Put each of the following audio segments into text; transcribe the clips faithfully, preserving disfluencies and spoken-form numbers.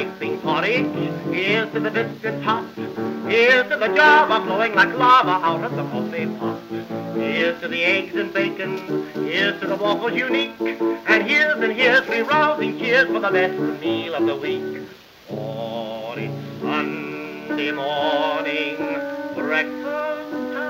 piping porridge. Here's to the biscuits hot. Here's to the java flowing like lava out of the coffee pot. Here's to the eggs and bacon. Here's to the waffles unique. And here's and here's three rousing cheers for the best meal of the week. Oh, it's Sunday morning, breakfast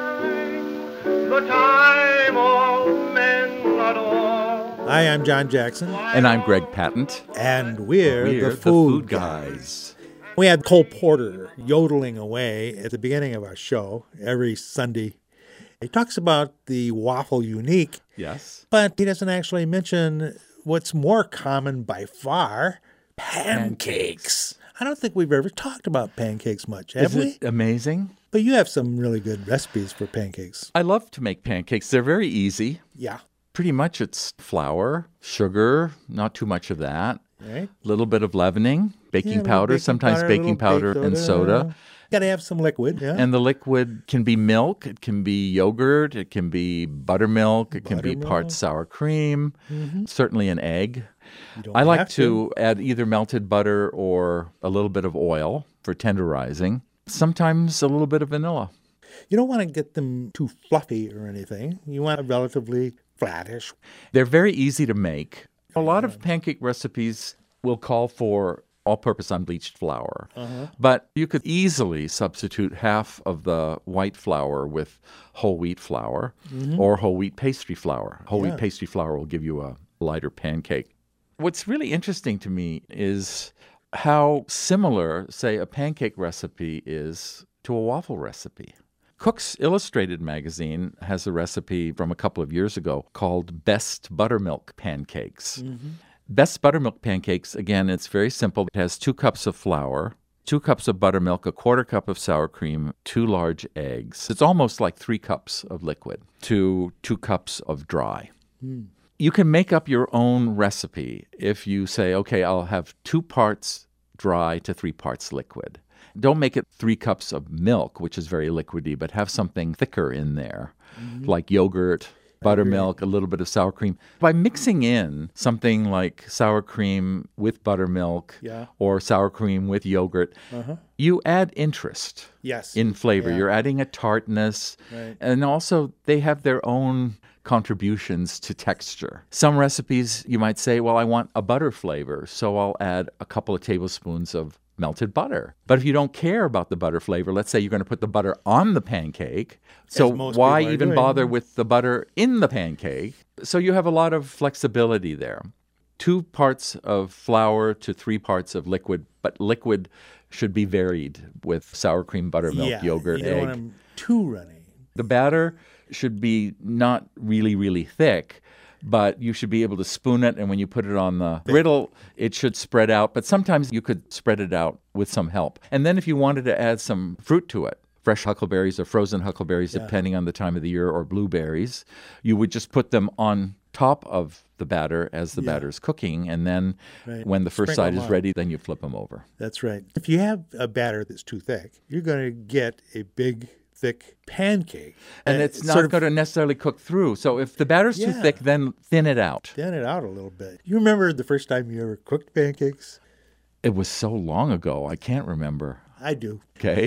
time, the time all men adore. Hi, I'm John Jackson. And I'm Greg Patent. And we're, we're the, food the Food Guys. We had Cole Porter yodeling away at the beginning of our show every Sunday. He talks about the waffle unique. Yes. But he doesn't actually mention what's more common by far, pancakes. pancakes. I don't think we've ever talked about pancakes much, have Is we? It amazing? But you have some really good recipes for pancakes. I love to make pancakes. They're very easy. Yeah. Pretty much it's flour, sugar, not too much of that. Right. A little bit of leavening, baking yeah, powder, baking sometimes powder, baking powder baked and soda. Got to have some liquid, yeah. And the liquid can be milk, it can be yogurt, it can be buttermilk, it can be Buttermilk. part sour cream, Mm-hmm. certainly an egg. You don't I like have to add either melted butter or a little bit of oil for tenderizing. Sometimes a little bit of vanilla. You don't want to get them too fluffy or anything. You want a relatively flattish. They're very easy to make. A lot of pancake recipes will call for all-purpose unbleached flour. Uh-huh. But you could easily substitute half of the white flour with whole wheat flour Mm-hmm. or whole wheat pastry flour. Whole Yeah. wheat pastry flour will give you a lighter pancake. What's really interesting to me is how similar, say, a pancake recipe is to a waffle recipe. Cook's Illustrated magazine has a recipe from a couple of years ago called Best Buttermilk Pancakes. Mm-hmm. Best Buttermilk Pancakes, again, it's very simple. It has two cups of flour, two cups of buttermilk, a quarter cup of sour cream, two large eggs. It's almost like three cups of liquid to two cups of dry. Mm. You can make up your own recipe if you say, okay, I'll have two parts dry to three parts liquid. Don't make it three cups of milk, which is very liquidy, but have something thicker in there, mm-hmm. like yogurt, buttermilk, a little bit of sour cream. By mixing in something like sour cream with buttermilk yeah. or sour cream with yogurt, uh-huh. you add interest yes. in flavor. Yeah. You're adding a tartness. Right. And also they have their own contributions to texture. Some recipes you might say, well, I want a butter flavor, so I'll add a couple of tablespoons of melted butter. But if you don't care about the butter flavor, let's say you're going to put the butter on the pancake, so why even doing. bother with the butter in the pancake? So you have a lot of flexibility there. Two parts of flour to three parts of liquid, but liquid should be varied with sour cream, buttermilk, yeah, yogurt, you don't egg. want them too runny. The batter should be not really, really thick, but you should be able to spoon it, and when you put it on the griddle, it should spread out. But sometimes you could spread it out with some help. And then if you wanted to add some fruit to it, fresh huckleberries or frozen huckleberries, yeah. depending on the time of the year, or blueberries, you would just put them on top of the batter as the yeah. batter's cooking, and then right. when the first Sprinkle side them is on. ready, then you flip them over. That's right. If you have a batter that's too thick, you're going to get a big, thick pancake. And uh, it's not sort of going to necessarily cook through. So if the batter's too Yeah. thick, then thin it out. thin it out a little bit. You remember the first time you ever cooked pancakes? It was so long ago, I can't remember. I do. Okay.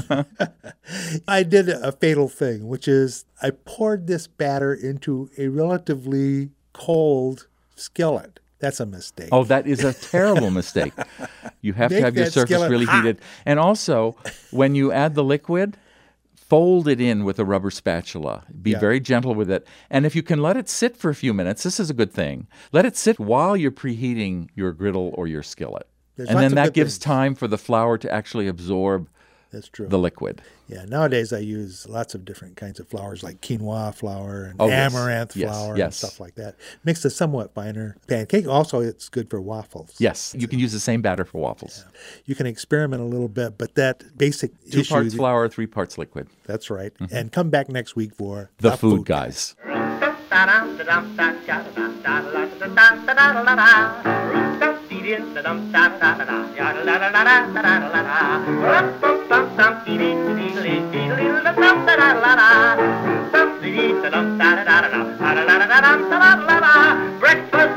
I did a fatal thing, which is I poured this batter into a relatively cold skillet. That's a mistake. Oh, that is a terrible mistake. You have Make to have your that surface skillet really hot. heated. And also, when you add the liquid, fold it in with a rubber spatula. Be Yeah. very gentle with it. And if you can let it sit for a few minutes, this is a good thing. Let it sit while you're preheating your griddle or your skillet. There's and lots then of that good gives things. time for the flour to actually absorb That's true. the liquid. Yeah, nowadays I use lots of different kinds of flours like quinoa flour and Oh, yes. amaranth Yes, flour and yes. stuff like that. Makes a somewhat finer pancake. Also, it's good for waffles. Yes, you can use the same batter for waffles. You can experiment a little bit, but that basic Two issue, parts flour, three parts liquid. that's right. And come back next week for The, Food, Guys. Breakfast